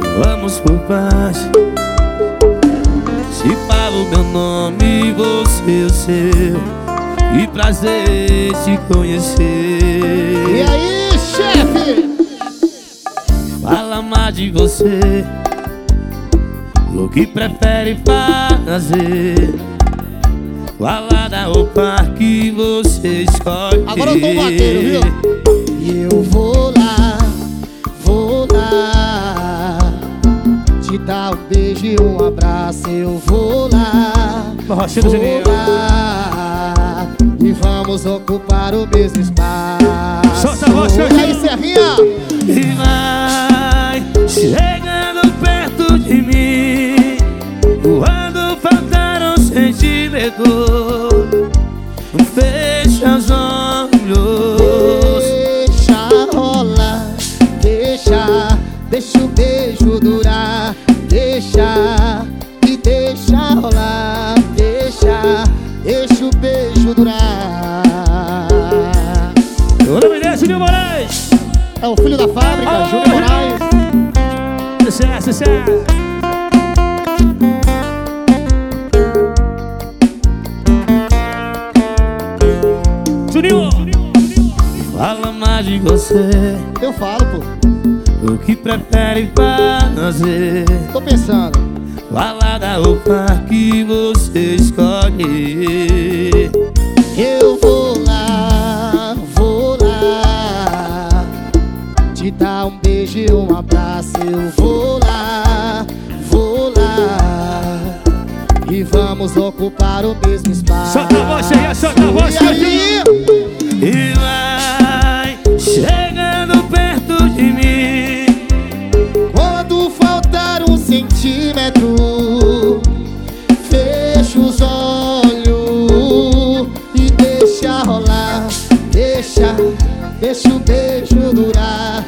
vamos por paz. Se falo meu nome, você o seu. Que prazer te conhecer. E aí, chefe? Fala mais de você, o que prefere fazer. Fala da roupa que você escolhe. Agora eu tô batendo, viu? E eu vou lá te dar um beijo e um abraço. Eu vou lá, e vamos ocupar o mesmo espaço. Solta a voz, e aí, Serrinha? E vai chegando perto de mim, quando faltar um sentimento, fecha os olhos. Deixa rolar, deixa o beijo durar. Deixa rolar, deixa o beijo durar. O nome dele é Juninho Moraes. É o filho da fábrica, Júnior Moraes. Sucesso. Juninho, fala mais de você, Eu falo, pô. o que prefere fazer. Tô pensando. Fala da roupa que você escolhe. Eu vou lá te dar um beijo e um abraço. Eu vou lá e vamos ocupar o mesmo espaço. Solta a voz aí, solta a voz. E aí? E vai chegando perto de mim, Quando faltar um centímetro, fecha os olhos e deixa rolar. Deixa o beijo durar.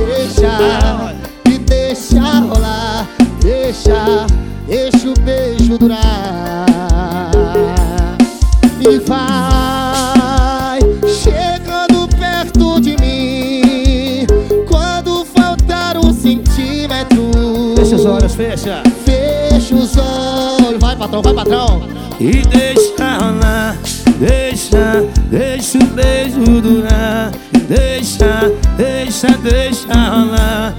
Deixa rolar. Deixa o beijo durar. E vai chegando perto de mim, quando faltar um centímetro. fecha os olhos, fecha. Fecha os olhos. Vai, patrão. E deixa rolar, deixa o beijo durar. Deixa rolar,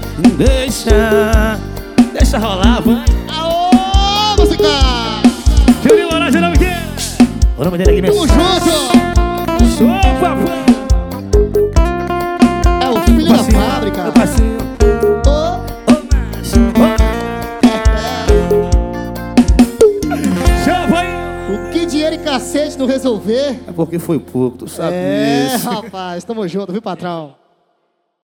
deixa rolar, vai. Aô, música! Juninho Moraes, o nome dele. O nome dele aqui mesmo. Tamo junto! Show, papai. É o filho da fábrica. Meu parceiro. Ô, Chama aí. o que dinheiro e cacete não resolver? É porque foi pouco, tu sabe É, disso. rapaz, tamo junto, viu, patrão?